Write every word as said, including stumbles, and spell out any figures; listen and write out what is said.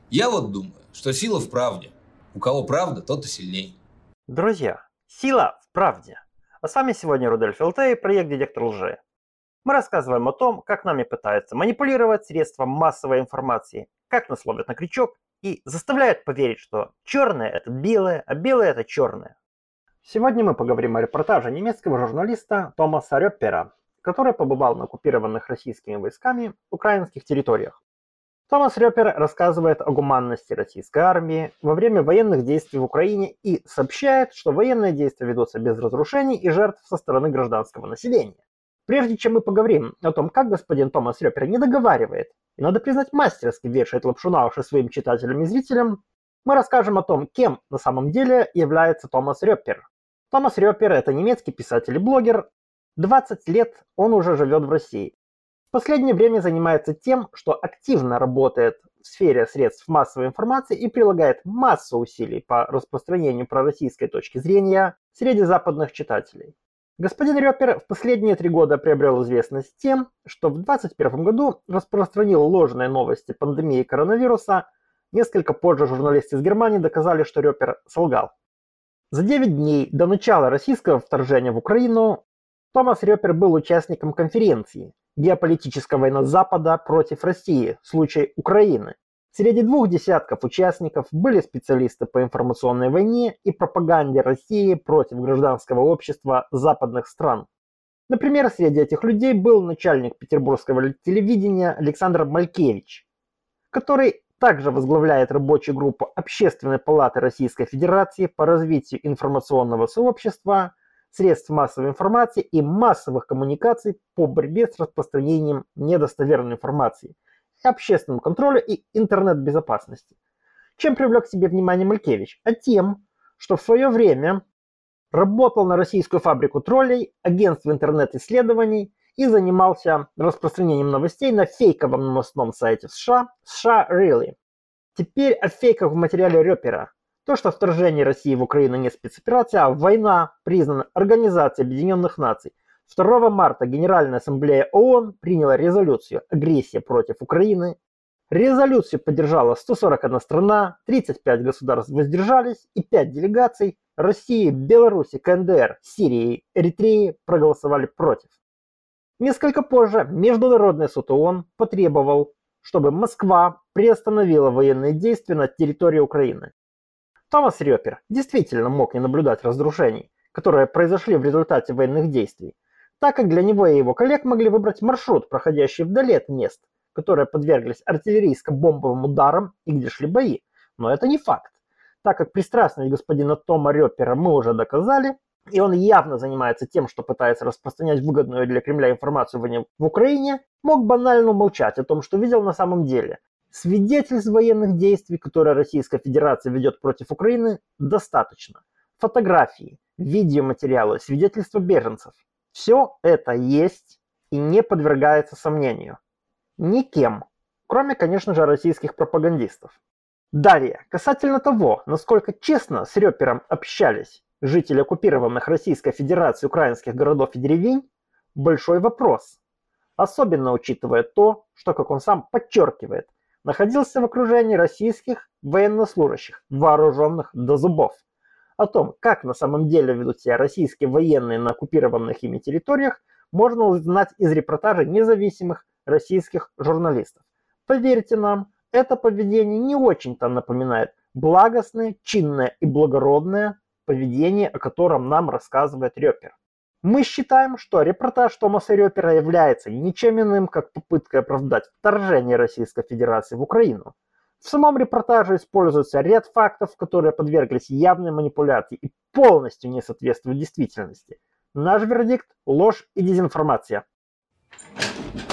Я вот думаю, что сила в правде. У кого правда, тот и сильней. Друзья, сила в правде. А с вами сегодня Рудольф эл тэ и проект «Детектор лжи». Мы рассказываем о том, как нами пытаются манипулировать средством массовой информации, как нас ловят на крючок и заставляют поверить, что черное – это белое, а белое – это черное. Сегодня мы поговорим о репортаже немецкого журналиста Томаса Рёппера, который побывал на оккупированных российскими войсками украинских территориях. Томас Рёппер рассказывает о гуманности российской армии во время военных действий в Украине и сообщает, что военные действия ведутся без разрушений и жертв со стороны гражданского населения. Прежде чем мы поговорим о том, как господин Томас Рёппер не договаривает, и надо признать, мастерски вешает лапшу на уши своим читателям и зрителям, мы расскажем о том, кем на самом деле является Томас Рёппер. Томас Рёппер – это немецкий писатель и блогер. двадцать лет он уже живет в России. В последнее время занимается тем, что активно работает в сфере средств массовой информации и прилагает массу усилий по распространению пророссийской точки зрения среди западных читателей. Господин Рёппер в последние три года приобрел известность тем, что в двадцать первом году распространил ложные новости пандемии коронавируса. Несколько позже журналисты из Германии доказали, что Рёппер солгал. За девять дней до начала российского вторжения в Украину Томас Рёппер был участником конференции «Геополитическая война Запада против России. Случай Украины». Среди двух десятков участников были специалисты по информационной войне и пропаганде России против гражданского общества западных стран. Например, среди этих людей был начальник петербургского телевидения Александр Малькевич, который также возглавляет рабочую группу Общественной палаты Российской Федерации по развитию информационного сообщества, средств массовой информации и массовых коммуникаций по борьбе с распространением недостоверной информации, общественному контролю и интернет-безопасности. Чем привлек к себе внимание Малькевич? А тем, что в свое время работал на российскую фабрику троллей, агентство интернет-исследований и занимался распространением новостей на фейковом новостном сайте в США США Really. Теперь о фейках в материале Рёппера. То, что вторжение России в Украину не спецоперация, а война, признана Организацией Объединенных Наций. второго марта Генеральная Ассамблея ООН приняла резолюцию «Агрессия против Украины». Резолюцию поддержала сто сорок одна страна, тридцать пять государств воздержались и пять делегаций России, Беларуси, ка эн дэ эр, Сирии, Эритреи проголосовали против. Несколько позже Международный суд ООН потребовал, чтобы Москва приостановила военные действия на территории Украины. Томас Рёппер действительно мог не наблюдать разрушений, которые произошли в результате военных действий, так как для него и его коллег могли выбрать маршрут, проходящий вдали от мест, которые подверглись артиллерийско-бомбовым ударам и где шли бои. Но это не факт, так как пристрастность господина Тома Рёппера мы уже доказали, и он явно занимается тем, что пытается распространять выгодную для Кремля информацию в Украине, мог банально умолчать о том, что видел на самом деле. Свидетельств военных действий, которые Российская Федерация ведет против Украины, достаточно. Фотографии, видеоматериалы, свидетельства беженцев. Все это есть и не подвергается сомнению. Никем, кроме, конечно же, российских пропагандистов. Далее, касательно того, насколько честно с Рёппером общались жители оккупированных Российской Федерацией украинских городов и деревень, большой вопрос. Особенно учитывая то, что, как он сам подчеркивает, находился в окружении российских военнослужащих, вооруженных до зубов. О том, как на самом деле ведут себя российские военные на оккупированных ими территориях, можно узнать из репортажей независимых российских журналистов. Поверьте нам, это поведение не очень-то напоминает благостное, чинное и благородное поведение, о котором нам рассказывает Рёппер. Мы считаем, что репортаж Томаса Рёппера является ничем иным, как попыткой оправдать вторжение Российской Федерации в Украину. В самом репортаже используется ряд фактов, которые подверглись явной манипуляции и полностью не соответствуют действительности. Наш вердикт – ложь и дезинформация.